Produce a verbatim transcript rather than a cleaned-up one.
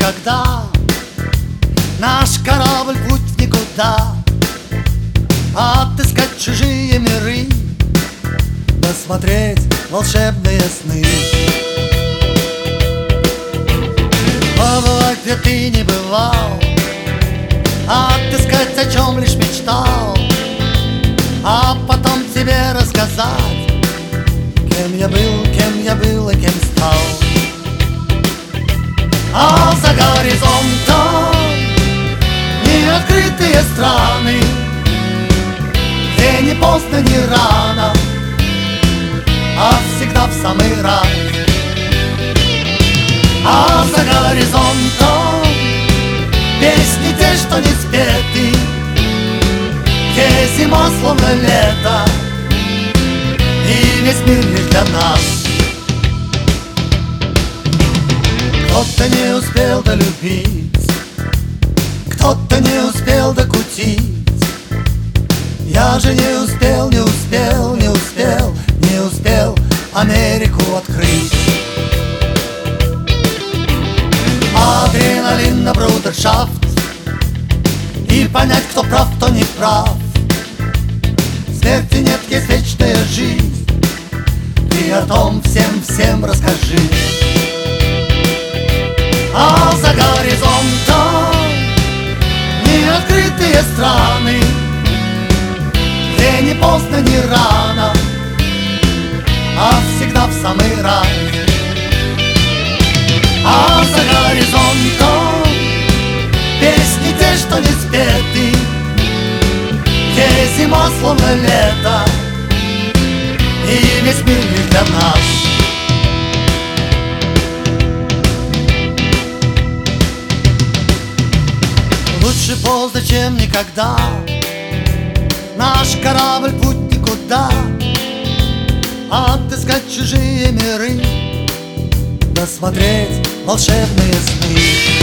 никогда. Наш корабль путь в никуда. Отыскать чужие миры, досмотреть волшебные сны. Побывать, где ты не бывал, отыскать, о чем лишь мечтал, а потом тебе рассказать, кем я был, кем я был и кем стал. А за горизонтом неоткрытые страны, где не поздно, не рано, а всегда в самый раз. А за горизонтом песни те, что не спеты, где зима словно лето, и весь мир лишь для нас. Кто-то не успел долюбить, кто-то не успел докутить. Я же не успел, не успел, не успел, не успел Америку открыть. Адреналин на брудершафт, и понять, кто прав, кто не прав. Смерти нет, есть вечная жизнь, и о том всем, всем расскажи. А за горизонтом неоткрытые страны, где не поздно, не рано, а всегда в самый раз. А за горизонтом песни те, что не спеты, где зима словно лето, и весь мир лишь для нас. Лучше поздно, чем никогда. Наш корабль путь никуда. Отыскать чужие миры, досмотреть волшебные сны.